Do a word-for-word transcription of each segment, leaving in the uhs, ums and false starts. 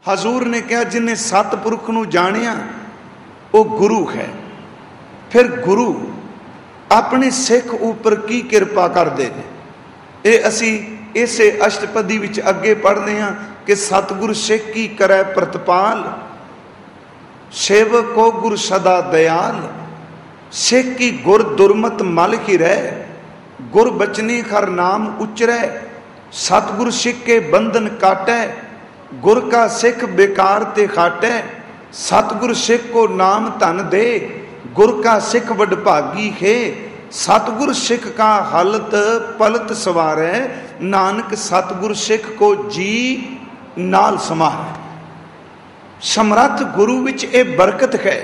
हजूर ने कहा जिन्हें सतपुरख नूं जानिया वो गुरु है। फिर गुरु अपने सिख उपर की किरपा करते हैं, ये असी इसे अष्टपदी विच अगे पढ़ते हैं कि सतगुरु सिख की करे प्रतिपाल, सेवक को गुरु सदा दयाल, सिख की गुर दुर्मत मल की रह, गुर बचनी खर नाम उचरै, सतगुरु सिख के बंधन काटै, गुर का सिख बेकार ते खाटै, सतगुरु सिख को नाम धन दे, गुर का सिख वडभागी है, सतगुरु सिख का हालत पलत सवारै, नानक सतगुरु सिख को जी नाल समारे। समर्थ गुरु विच ये बरकत है।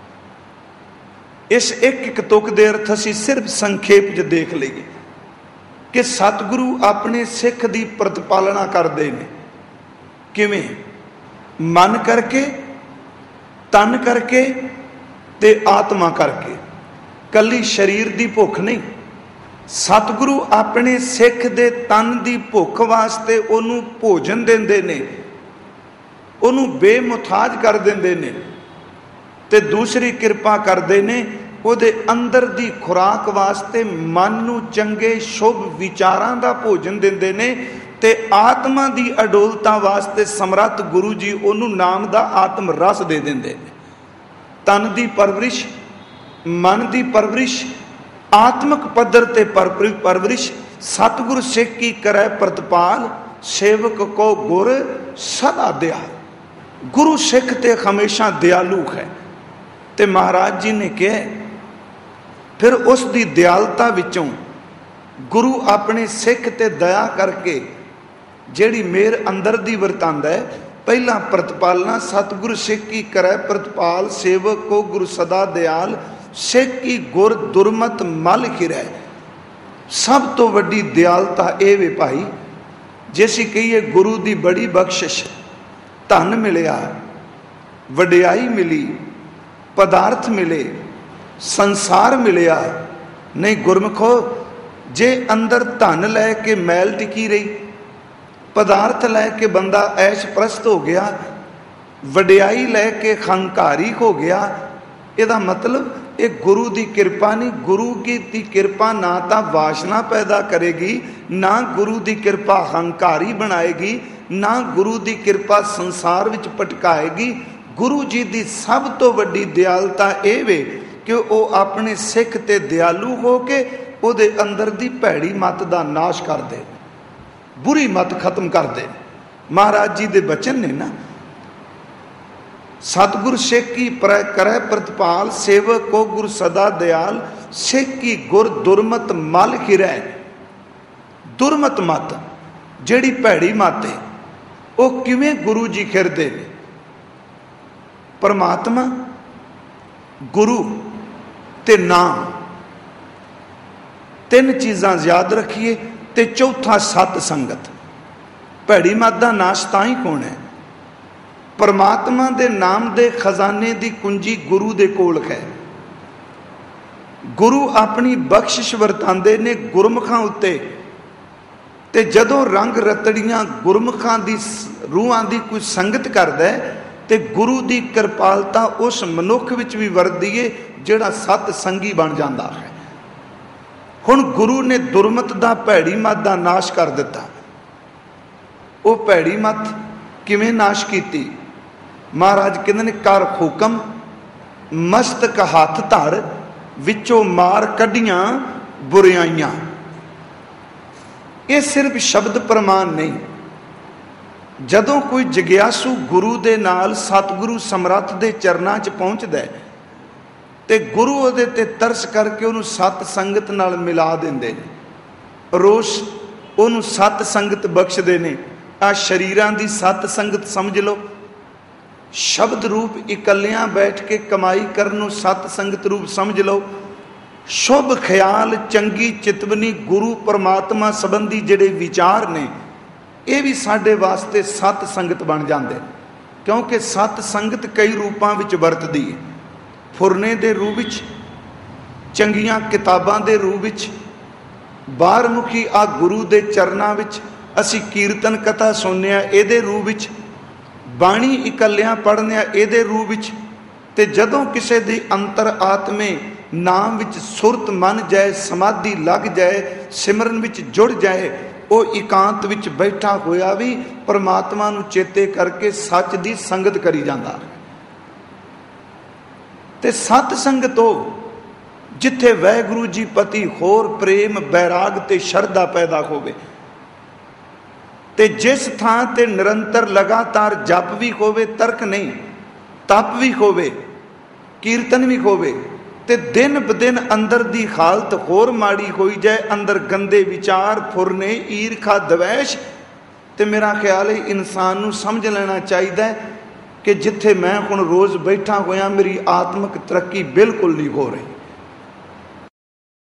इस एक एक तुक दे अर्थ असीं सिर्फ संखेप च देख लईए कि सतगुरु अपने सिख की प्रतिपालना करते हैं। किवें? मन करके, तन करके ते आत्मा करके, कली शरीर की भुख नहीं। सतगुरु अपने सिख दे तन की भुख वास्ते उन्होंने भोजन देंदे ने, उन्होंने बेमुथाज कर देंदे ने, ते दूसरी कृपा करते ने उहदे अंदर दी खुराक वास्ते मन नूं चंगे शुभ विचारां दा भोजन देंदे ने, ते आत्मा दी अडोलता वास्ते समर्थ गुरु जी उन्होंने नाम दा आत्म रस दे देंदे ने। तन दी परवरिश, मन दी परवरिश, आत्मक पद्धर ते परवरिश सतगुरु सिख की करे प्रतिपाल, सेवक को गुर सदा दयाल। गुरु सिख ते हमेशा दयालु है। ते महाराज जी ने कहा फिर उस दी दयालता विचों गुरु अपने सिख ते दया करके जिहड़ी मेर अंदर दी वरतांदा है, पहला प्रतिपालना सतगुरु सिख की करे प्रतिपाल, सेवक को गुरु सदा दयाल, सिख की गुर दुर्मत मल खिरै। सब तो वड्डी दयालता ये वे भाई, जैसी कहिए गुरु दी बड़ी बख्शिश, धन मिलिया, वडियाई मिली, पदार्थ मिले, संसार मिलिया। नहीं गुरमुखो, जे अंदर धन लैके मैल टिकी रही, पदार्थ लैके बंदा ऐश प्रस्त हो गया, वडियाई लैके हंकारी हो गया, इहदा मतलब ये गुरु की कृपा नहीं। गुरु की दी कृपा ना तो वासना पैदा करेगी, ना गुरु की कृपा हंकारी बनाएगी, ना गुरु की कृपा संसार विच पटकाएगी। गुरु जी की सब तो वड्डी दयालता ये वे कि वो अपने सिख ते दयालु हो के उहदे अंदर दी भैड़ी मत का नाश कर दे, बुरी मत खत्म कर दे। महाराज जी के बचन ने ना, सतगुरु सिख की करे प्रतिपाल, सेवक को गुरु सदा दयाल, सिख की गुर दुर्मत मल खिरै। दुर्मत मत जिहड़ी भैड़ी मत है वो किवें गुरु जी खिरदे ने? परमात्मा, गुरु ते नाम, तीन चीज़ां याद रखिए। ते चौथा सत संगत। भैड़ी मत का नाश तां ही कौन है? परमात्मा दे नाम दे खजाने की कुंजी गुरु दे कोल है। गुरु अपनी बख्शिश वरतांदे ने गुरमुखां उत्ते, ते जदों रंग रतड़ियां गुरमुखां दी रूहां दी कोई संगत करदा है, ते गुरु दी कृपालता उस मनुख विच भी वरदी है जिहड़ा सत संगी बन जाता है। हुण गुरु ने दुर्मत दा भैड़ी मत दा नाश कर दिता। वो भैड़ी मत किवें नाश कीती? महाराज कहंदे ने कर हुकम, मस्तक हथ धर, विचों मार कढ़ियां बुराइयां। ये सिर्फ शब्द प्रमाण नहीं। जदों कोई जग्यासू गुरु दे नाल सतगुरु समर्थ दे चरनां च पहुँचदा है, ते गुरु उहदे ते तरस करके उहनूं सत संगत नाल मिला दिंदे ने। रोज़ उहनूं सत संगत बख्शदे ने। आ शरीरां दी सत संगत समझ लो, शब्द रूप इकल्लियां बैठ के कमाई करनों सत संगत रूप समझ लो। शुभ ख्याल, चंगी चितवनी, गुरु परमात्मा संबंधी जिहड़े विचार ने, ये भी साडे वास्ते सत संगत बन जाते, क्योंकि सत संगत कई रूपों में वरतदी है। फुरने के रूप में, चंगियां किताबां के रूप में, बारमुखी आ गुरु के चरनां विच असी कीर्तन कथा सुनने इहदे रूप में, ਬਾਣੀ ਇਕੱਲਿਆਂ ਪੜ੍ਹਨਿਆ ਇਹਦੇ ਰੂਪ ਵਿੱਚ, ਤੇ ਜਦੋਂ ਕਿਸੇ ਦੀ ਅੰਤਰ ਆਤਮੇ ਨਾਮ ਵਿੱਚ ਸੁਰਤ ਮੰਨ ਜਾਏ, ਸਮਾਧੀ ਲੱਗ ਜਾਏ, ਸਿਮਰਨ ਵਿੱਚ ਜੁੜ ਜਾਏ, ਉਹ ਇਕਾਂਤ ਵਿੱਚ ਬੈਠਾ ਹੋਇਆ ਵੀ ਪਰਮਾਤਮਾ ਨੂੰ ਚੇਤੇ ਕਰਕੇ ਸੱਚ ਦੀ ਸੰਗਤ ਕਰੀ ਜਾਂਦਾ। ਤੇ ਸਤ ਸੰਗਤੋਂ ਜਿੱਥੇ ਵਾਹਿਗੁਰੂ ਜੀ ਪਤੀ ਹੋਰ ਪ੍ਰੇਮ, ਬੈਰਾਗ ਤੇ ਸ਼ਰਧਾ ਪੈਦਾ ਹੋਵੇ, ਤੇ ਜਿਸ ਥਾਂ ਤੇ ਨਿਰੰਤਰ ਲਗਾਤਾਰ ਜਪ ਵੀ ਹੋਵੇ, ਤਰਕ ਨਹੀਂ, ਤਪ ਵੀ ਹੋਵੇ, ਕੀਰਤਨ ਵੀ ਹੋਵੇ, ਤੇ ਦਿਨ ਬ ਦਿਨ ਅੰਦਰ ਦੀ ਹਾਲਤ ਹੋਰ ਮਾੜੀ ਹੋਈ ਜਾਏ, ਅੰਦਰ ਗੰਦੇ ਵਿਚਾਰ, ਫੁਰਨੇ, ਈਰਖਾ, ਦਵੈਸ਼, ਤੇ ਮੇਰਾ ਖਿਆਲ ਹੈ ਇਨਸਾਨ ਨੂੰ ਸਮਝ ਲੈਣਾ ਚਾਹੀਦਾ ਕਿ ਜਿੱਥੇ ਮੈਂ ਹੁਣ ਰੋਜ਼ ਬੈਠਾ ਹੋਇਆ, ਮੇਰੀ ਆਤਮਿਕ ਤਰੱਕੀ ਬਿਲਕੁਲ ਨਹੀਂ ਹੋ ਰਹੀ।